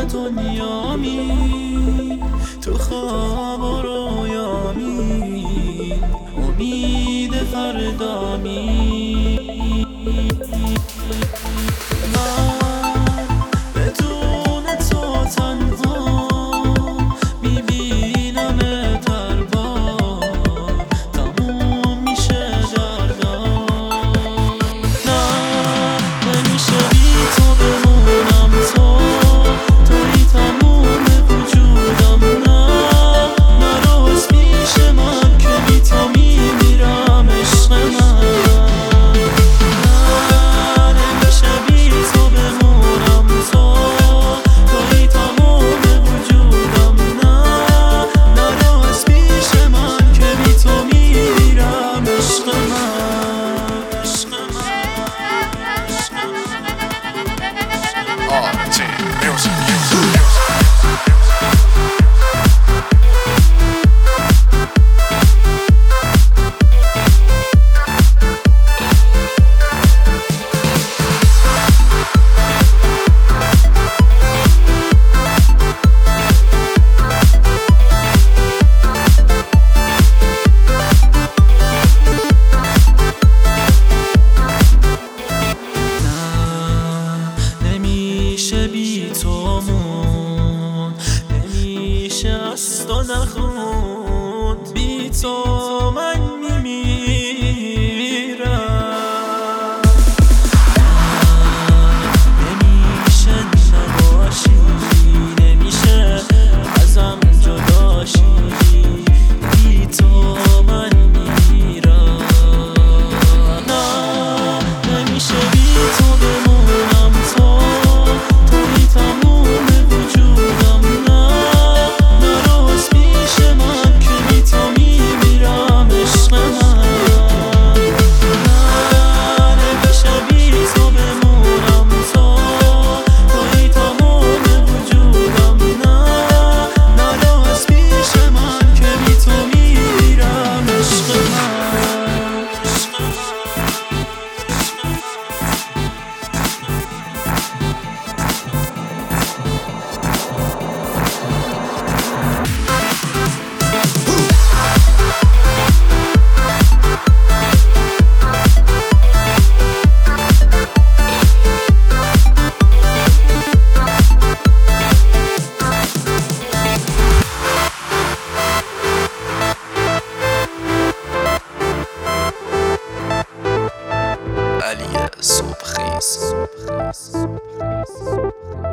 دنیامی، تو خواب و رویامی، امید فردامی. من بدون تو تنها میبینم دربار تموم میشه دردم. نه نمیشه بی تو بمونم، توی تموم وجودم. نه نراز پیش من که بی تو میمیرم عشق من. بی تومون نمیشه از تو نخوند، بی تو من میمیرم. نمیشه نباشی، نمیشه ازم جداشی، بی تو من میمیرم. نه نمیشه بی تو بمونم، توی تموم وجودم. نه نراز پیش من که بی تو میمیرم عشق من. نه نمیشه بی تو بمونم، توی تموم وجودم. نه نراز پیش من که بی تو میمیرم عشق من. علی صبح خیز.